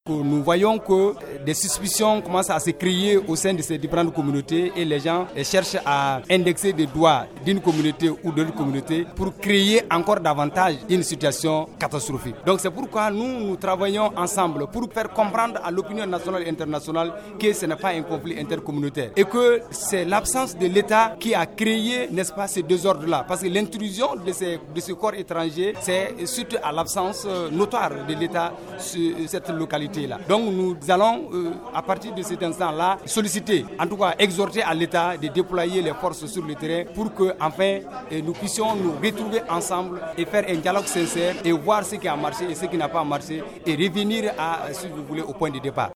Nous voyons que des suspicions commencent à se créer au sein de ces différentes communautés et les gens cherchent à indexer des doigts d'une communauté ou de l'autre communauté pour créer encore davantage une situation catastrophique. Donc c'est pourquoi nous travaillons ensemble pour faire comprendre à l'opinion nationale et internationale que ce n'est pas un conflit intercommunautaire et que c'est l'absence de l'État qui a créé, n'est-ce pas, ces désordres-là. Parce que l'intrusion de ce corps étranger, c'est suite à l'absence notoire de l'État sur cette localité-là. Donc nous allons, à partir de cet instant-là, solliciter, en tout cas exhorter à l'État de déployer les forces sur le terrain pour que, enfin, nous puissions nous retrouver ensemble et faire un dialogue sincère et voir ce qui a marché et ce qui n'a pas marché et revenir à, si vous voulez, au point de départ.